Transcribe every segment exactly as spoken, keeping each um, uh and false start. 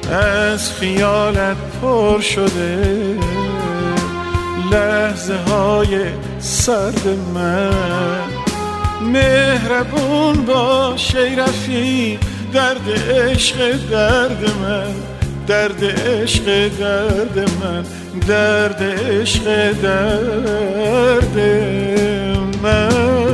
از خیالت پر شده لحظه های سرد من. مهربون باش ای رفیق، درد عشق درد من، درد عشق درد من، درد عشق درد من.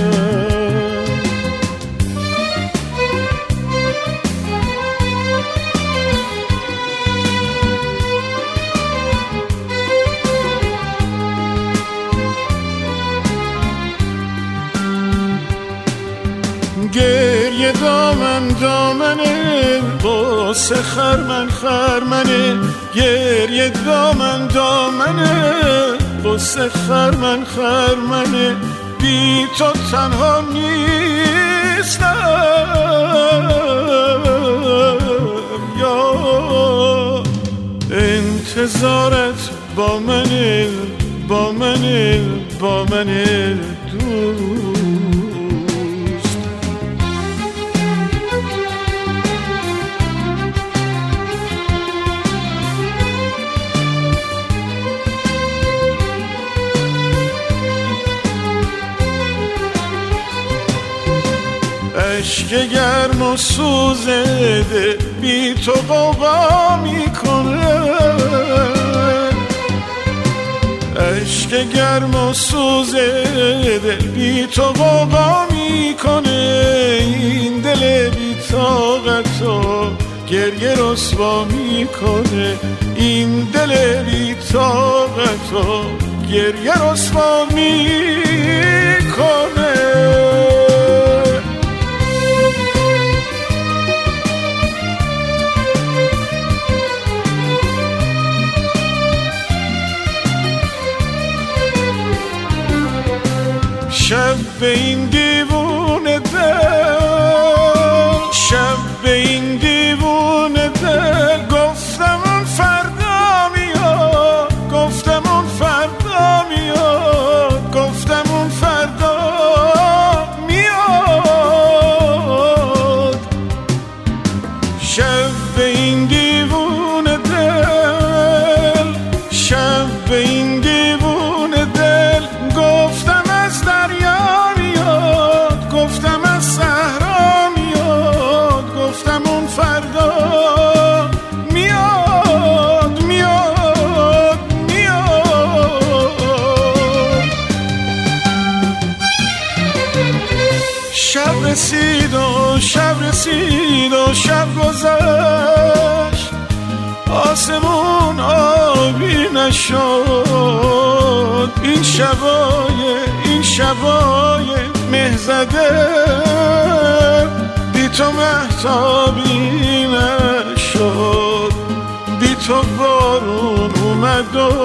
گریه دامن دامنه قصه خرمن خرمنه، گریه دامن دامنه قصه خرمن خرمنه. بی تو تنها نیستم یا انتظارت با منه با منه با منه دور. عشق گرم و سوزده بی تو قوقا میکنه، عشق گرم و سوزده بی تو قوقا میکنه. این دل بی طاقتو گریه رسوا میکنه، این دل بی طاقتو گریه رسوا میکنه. شب به این دیوونه دل، شب به این دیوونه دل گفتم اون فردا میاد، گفتم اون فردا میاد، گفتم اون فردا میاد. شب به این دیوونه دل، شب به این دیوونه دل گفتم از دریا میاد، گفتم از صحرا میاد، گفتم اون فردا میاد میاد میاد. شب رسید و شب رسید و شب گذشت، آسمون آبی نشد. این شبای این شبای مهزده بی تو مهتابی نشد. بی تو بارون اومد و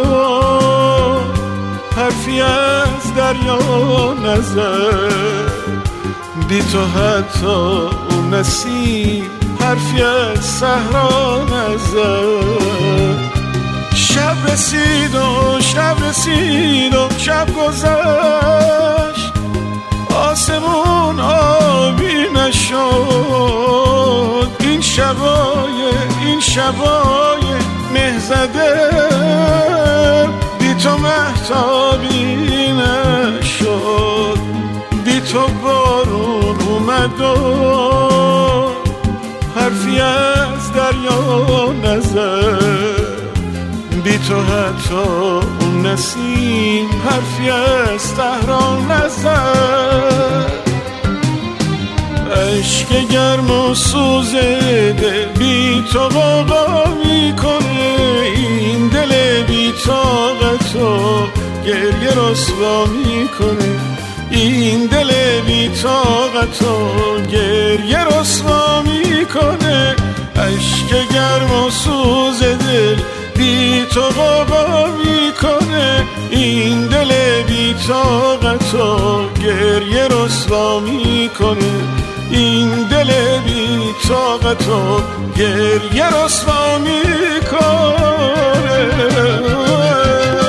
حرفی از دریا نزد، بی تو حتی اون نسیم حرفی از صحرا نزد. شب رسید و شب رسید و شب گذشت، آسمون آبی نشد. این شبای این شبای مهزده بی تو مهتابی نشد. بی تو بارون اومد و حرفی از دریا نزد، بی تو حتی اون نسیم حرفی از تهران نزد. عشق گرم و سوزده بی تو قوقا میکنه، این دل بی طاقتو گریه رسوا میکنه، این دل بی طاقتو گریه رسوا میکنه. عشق گرم و سوزده بی تو قوقا میکنه، این دل بی طاقتو گریه رسوا میکنه، این دل بی طاقتو گریه رسوا میکنه.